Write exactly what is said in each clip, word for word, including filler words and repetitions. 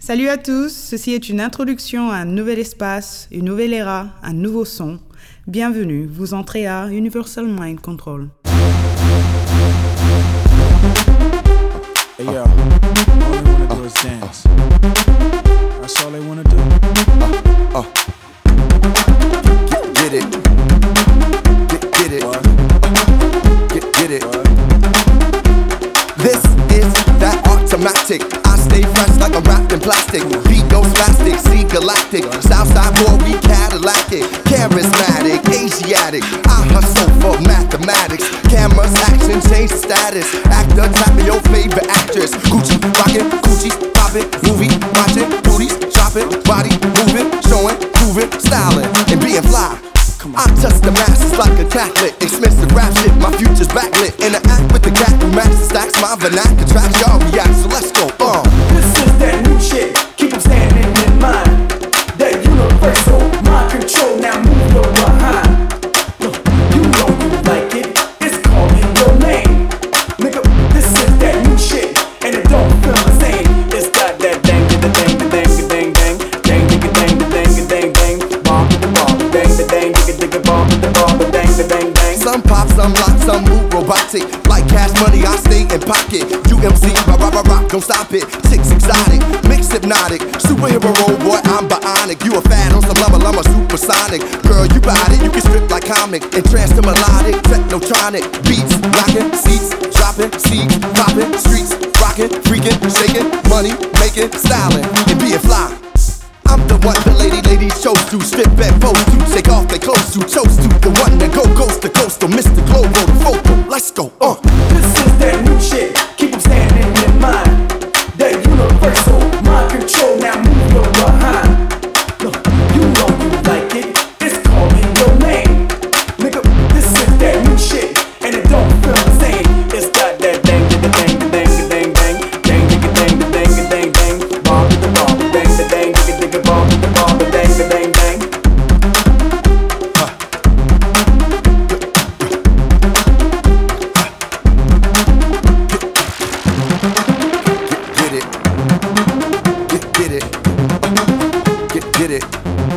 Salut à tous, ceci est une introduction à un nouvel espace, une nouvelle era, un nouveau son. Bienvenue, vous entrez à Universal Mind Control. Hey yo, all they wanna do is dance. That's all they wanna do. Uh, uh. Get, get it. Get, get it. What? Get, get it. What? This is that automatic. I stay fresh like I'm wrapped in plastic. Beat goes spastic, see galactic. Southside boy, we Cadillac it. Charismatic, Asiatic. I hustle for mathematics. Cameras, action, change the status. Actor, tapping your favorite actress. Gucci, rockin', Gucci, poppin', movie, watching, booties, shopping, body moving, showing, proving, styling, and being fly. I touch the masses like a Catholic. Expensive rap shit, my future's backlit. Interact with the cat who matches stacks. My vernacular tracks, y'all react, so let's go, uh This is that new shit, keep 'em standing in mind. That universal mind control, now move your behind. You know you like it, it's calling your name. Nigga, this is that new shit, and it don't feel the same. It's got that dang, da dang, da dang, da dang, dang, dang, digga dang, da dang, da dang, dang, bomb, da bomb, dang, da dang, digga digga bomb, da bomb, da dang, da dang, dang. Some pop, some lock, some move robotic. Like cash money, I stay in pocket. U M C, rock, rock, rock, rock, don't stop it. Chicks exotic, mix hypnotic. Superhero role, boy, I'm bionic. You a fan on some level, I'm a supersonic. Girl, you got it, you can strip like comic. And trance to melodic, technotronic. Beats, rockin', seats, dropping, seeds, popping, streets, rockin', freaking, shaking, money, making, styling, and being fly. I'm the one the lady ladies chose to strip and pose to, take off their clothes to, chose to, the one that go coast to coast, to Mister Globo, the focal. Let's go, uh. This is that new shit, keep 'em standing in mind. That universal mind control, now move your behind. You know you like it, it's calling your name. Nigga, this is that new shit, and it don't feel the same. It's got that dang, da dang, da dang, da dang, dang, dang, digga dang, da dang, da dang, dang, bomb, da bomb, dang, da dang, digga digga bomb, da bomb, da dang, da dang, dang. Get it, get, get it, get, get it.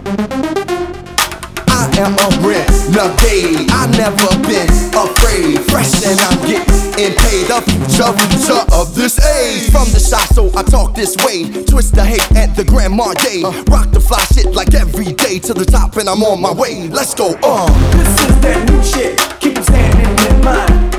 I am a renegade, I never been afraid. Fresh and I'm getting paid. The future, future of this age. From the shop, so I talk this way. Twist the hate at the Grandma Day. Rock the fly shit like every day to the top, and I'm on my way. Let's go, uh. This is that new shit, keep 'em standing in mind.